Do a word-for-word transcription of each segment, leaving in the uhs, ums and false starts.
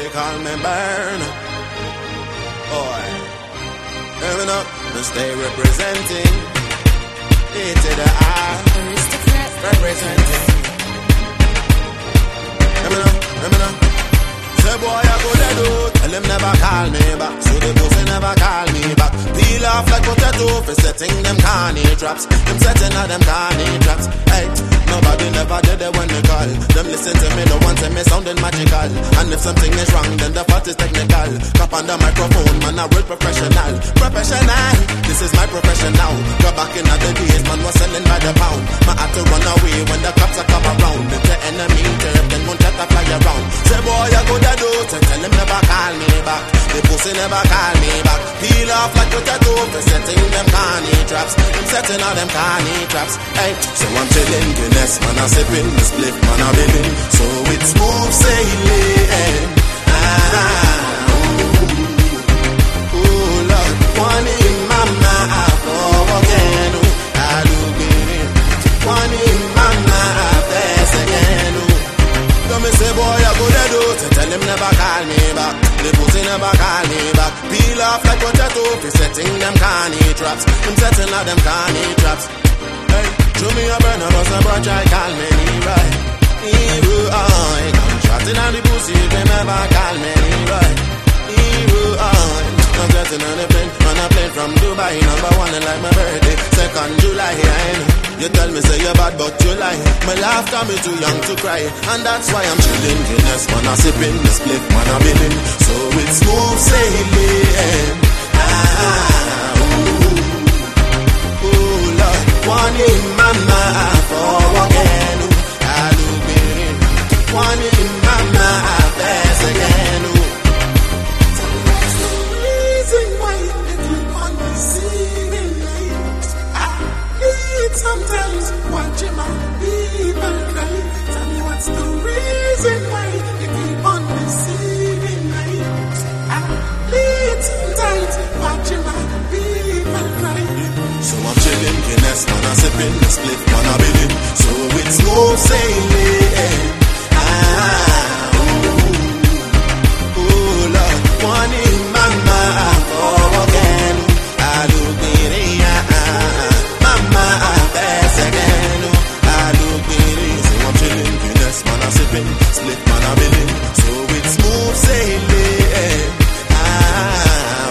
they call me burn. Boy, coming up, we stay representing. A to the R, representing. Coming up, coming up. Say boy, I go dead out. Tell him never call me back. So the boss never call me back. Peel off like potato for setting them carny traps. Them setting all them carny traps. Hey, nobody never did it when they call. Them listen to me, no one say me sounding magical. And if something is wrong, then the fault is technical. Cup on the microphone, man, I real professional. Professional, this is my profession now. Go back in the days, man was selling by the pound. Man had to run away when the cops are come around. If the enemy turf, then won't let the fly around. Say boy, I go dead out and tell him never call me back. The pussy never call me back. Peel off like potato for setting them carny traps. I'm setting all them carny traps. Hey, so I'm chilling, Guinness, man, I sipping, the split, man, I billing. So it's smooth sailing. Ah, ooh, ooh, Lord, one in my mouth, oh, again, ooh, I do it. One in my mouth, that's again, ooh. Come and say, boy, I go dead out and tell him never call me back. The pussy never call me back. Peel off like potato for setting them carny traps. I'm setting all them carny traps. Hey, show me a burner, but some branch I call me Leroy. Leroy, I'm shotting on the pussy, they never call me Leroy. Leroy, I'm getting on a plane, on a plane from Dubai. Number one and like my birthday, second July, I know. You tell me say you're bad, but you lie. My laugh got me too young to cry, and that's why I'm chilling. Guinness, man, I sipping, the split, man, I'm billing. So it's smooth sailing. Ah, ooh, ooh, Lord, one in my mouth, oh, again, ooh, I look it. One in my mouth, that's again, ooh. So what's the reason why you keep on deceiving me? I need sometimes watching my people cry. Tell me what's the reason why you keep on deceiving me? I need sometimes watching my people cry. So I'm chilling, Guinness, man, I'm sipping, the split, man, I'm billing. So it's smooth sailing. Ah, ooh, ooh, Lord, one in my mouth, oh, again, I look it, yeah, mama, best again, I look it. So I'm chilling, Guinness, man, I'm sipping, split, man, I'm billing. So it's smooth sailing. Ah,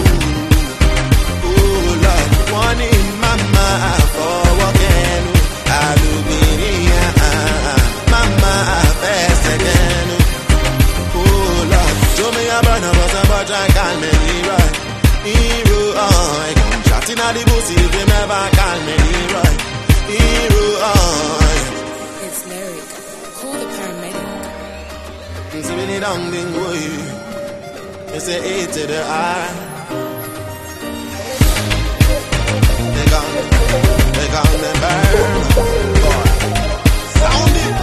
ooh, ooh, Lord, one in my mouth, oh, again, I look it, yeah, mama, best again. Oh, Lord, show me a burner, but a budge, I call me Leroy. Leroy, come chatting at the pussy, if you never call me Leroy. Leroy. It's lyric. Call the paramedic. It's a really long thing, boy. It's a A to the R. They got me, they got me burn. Boy, sound it.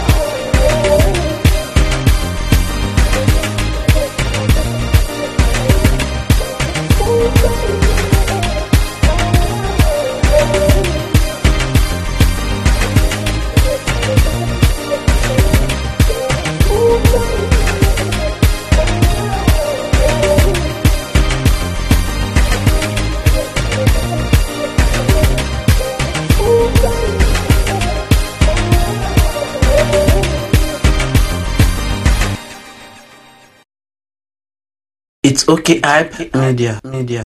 It's okay, hype media, media.